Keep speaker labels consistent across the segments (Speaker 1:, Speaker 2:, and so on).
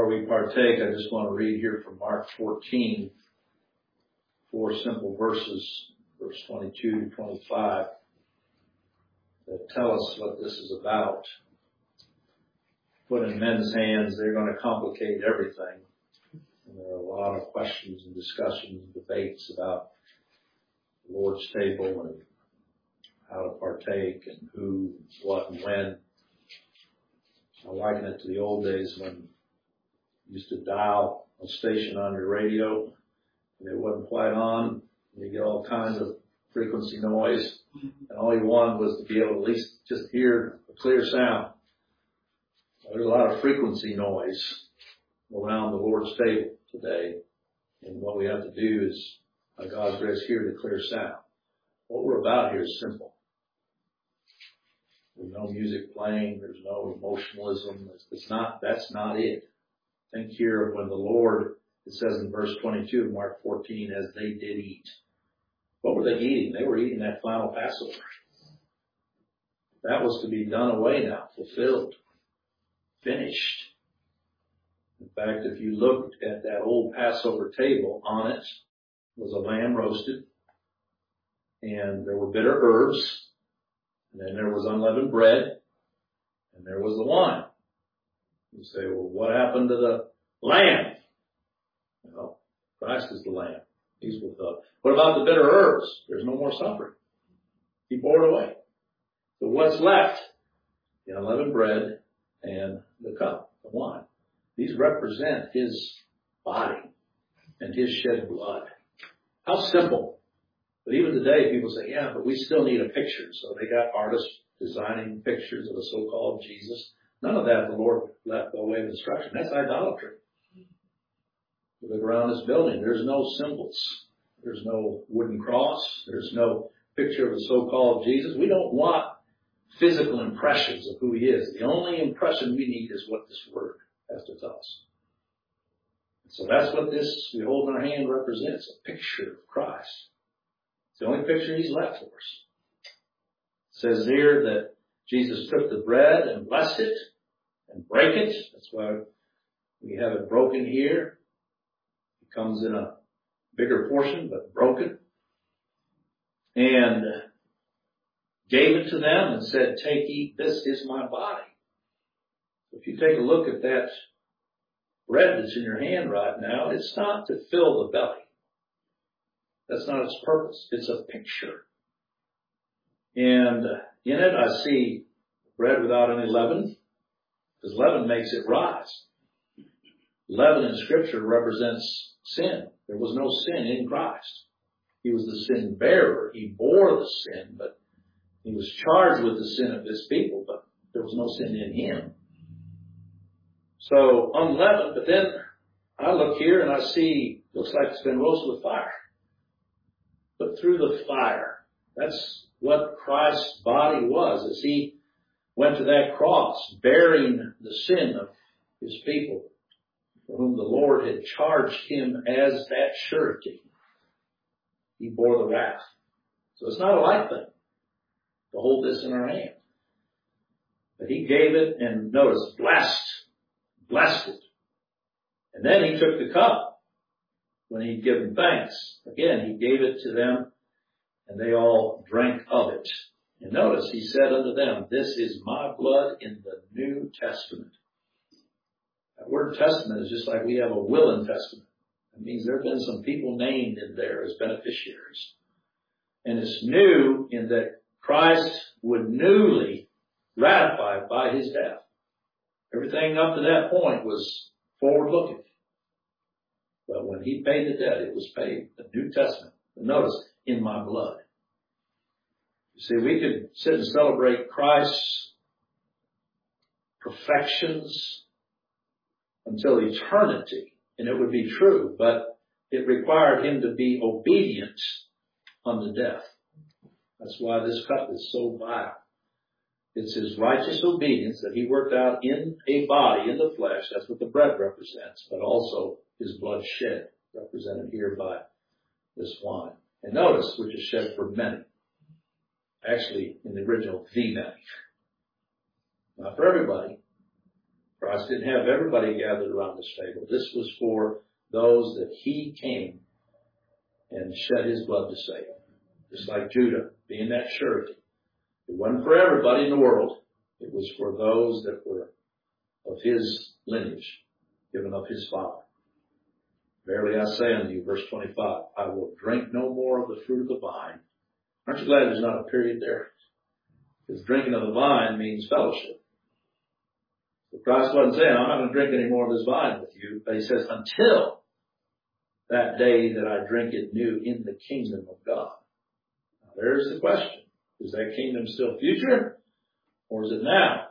Speaker 1: Before we partake, I just want to read here from Mark 14, 4 simple verses, verse 22 to 25, that tell us what this is about. Put in men's hands, they're going to complicate everything. And there are a lot of questions and discussions and debates about the Lord's table and how to partake and who, what, and when. I liken it to the old days when you used to dial a station on your radio and it wasn't quite on. And you get all kinds of frequency noise, and all you wanted was to be able to at least just hear a clear sound. There's a lot of frequency noise around the Lord's table today, and what we have to do is, by God's grace, hear the clear sound. What we're about here is simple. There's no music playing. There's no emotionalism. That's not it. Think here of when the Lord, it says in verse 22 of Mark 14, as they did eat. What were they eating? They were eating that final Passover. That was to be done away now, fulfilled, finished. In fact, if you looked at that old Passover table, on it was a lamb roasted, and there were bitter herbs, and then there was unleavened bread, and there was the wine. You say, well, what happened to the lamb? Well, Christ is the lamb. He's with us. What about the bitter herbs? There's no more suffering. He bore it away. So what's left? The unleavened bread and the cup, the wine. These represent His body and His shed blood. How simple. But even today, people say, yeah, but we still need a picture. So they got artists designing pictures of the so-called Jesus. None of that the Lord left by way of instruction. That's idolatry. You look around this building, there's no symbols. There's no wooden cross. There's no picture of the so-called Jesus. We don't want physical impressions of who He is. The only impression we need is what this Word has to tell us. So that's what this we hold in our hand represents, a picture of Christ. It's the only picture He's left for us. It says here that Jesus took the bread and blessed it and brake it. That's why we have it broken here. It comes in a bigger portion, but broken. And gave it to them and said, take, eat, this is my body. If you take a look at that bread that's in your hand right now, it's not to fill the belly. That's not its purpose. It's a picture. And in it I see bread without any leaven, because leaven makes it rise. Leaven in Scripture represents sin. There was no sin in Christ. He was the sin bearer. He bore the sin, but He was charged with the sin of His people, but there was no sin in Him. So unleavened, but then I look here and I see, looks like it's been roasted with fire. But through the fire, that's what Christ's body was as He went to that cross, bearing the sin of His people, for whom the Lord had charged Him as that surety. He bore the wrath. So it's not a light thing to hold this in our hand. But He gave it, and notice, blessed it. And then He took the cup when He'd given thanks. Again, He gave it to them, and they all drank of it. And notice, He said unto them, this is my blood in the New Testament. That word testament is just like we have a will and testament. It means there have been some people named in there as beneficiaries. And it's new in that Christ would newly ratify it by His death. Everything up to that point was forward-looking. But when He paid the debt, it was paid. The New Testament. And notice, in my blood. You see, we could sit and celebrate Christ's perfections until eternity, and it would be true, but it required Him to be obedient unto death. That's why this cup is so vile. It's His righteous obedience that He worked out in a body, in the flesh. That's what the bread represents, but also His blood shed, represented here by this wine. And notice, which is shed for many. Actually, in the original, the many. Not for everybody. Christ didn't have everybody gathered around this table. This was for those that he came and shed his blood to save. Just like Judah being that surety. It wasn't for everybody in the world. It was for those that were of his lineage, given of his father. Verily I say unto you, verse 25, I will drink no more of the fruit of the vine. Aren't you glad there's not a period there? Because drinking of the vine means fellowship. So Christ wasn't saying, I'm not going to drink any more of this vine with you. But he says, until that day that I drink it new in the kingdom of God. Now, there's the question. Is that kingdom still future? Or is it now?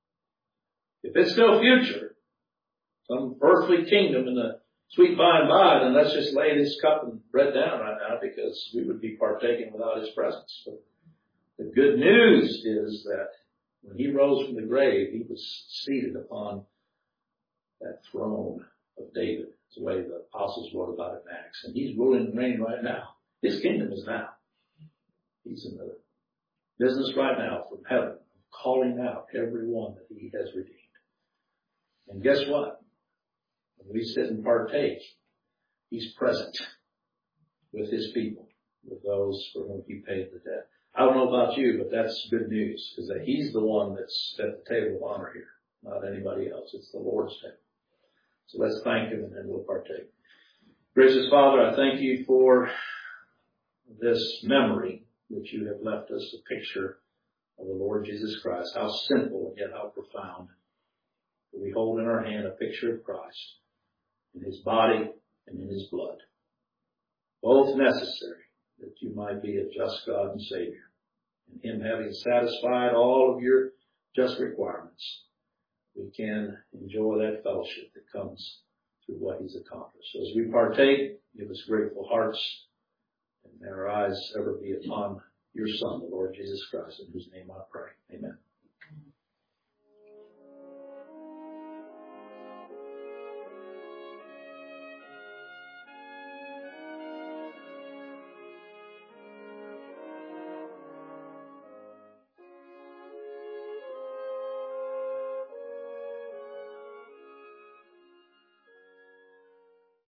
Speaker 1: If it's still future, some earthly kingdom in the sweet by and by, then let's just lay this cup and bread down right now, because we would be partaking without his presence. But the good news is that when he rose from the grave, he was seated upon that throne of David. It's the way the apostles wrote about it in Acts. And he's ruling and reigning right now. His kingdom is now. He's in the business right now from heaven, calling out everyone that he has redeemed. And guess what? When we sit and partake, he's present with his people, with those for whom he paid the debt. I don't know about you, but that's good news, because he's the one that's at the table of honor here, not anybody else. It's the Lord's table. So let's thank him, and then we'll partake. Gracious Father, I thank you for this memory that you have left us, a picture of the Lord Jesus Christ. How simple and yet how profound. We hold in our hand a picture of Christ in his body and in his blood, both necessary that you might be a just God and Savior. And him having satisfied all of your just requirements, we can enjoy that fellowship that comes through what he's accomplished. So as we partake, give us grateful hearts, and may our eyes ever be upon your Son, the Lord Jesus Christ, in whose name I pray. Amen.